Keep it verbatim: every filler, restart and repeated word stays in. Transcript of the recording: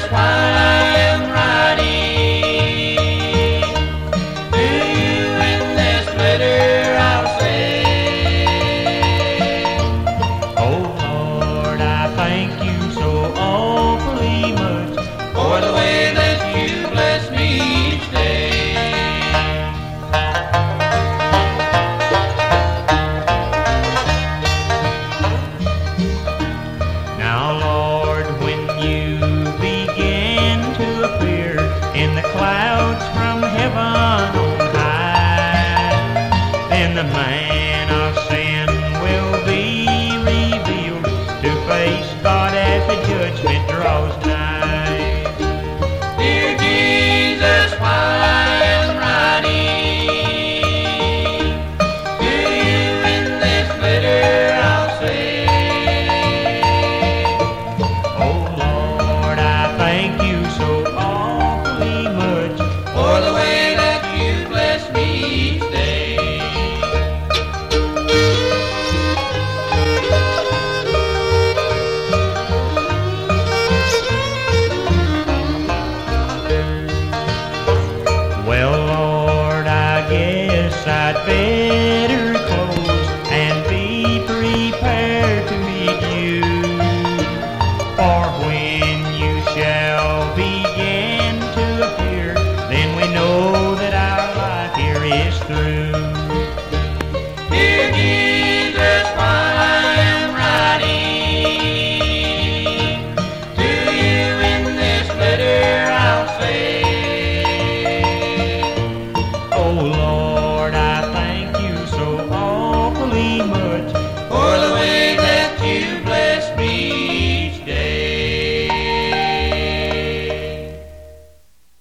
while I am writing to you in this letter I'll say, Oh Lord, I thank you so awfully much for the way that you bless me each day. Now Lord, when you begin to appear in the clouds from heaven on high, then the man of sin will be revealed to face God as the judgment draws nigh. Dear Jesus, while I am writing to you in this letter I'll say, Oh Lord, I thank you so awfully much for the way that you bless me each day. Well, Lord, I guess I'd better close and be prepared to meet you. For when you shall begin to appear, then we know that our life here is through. Dear Jesus,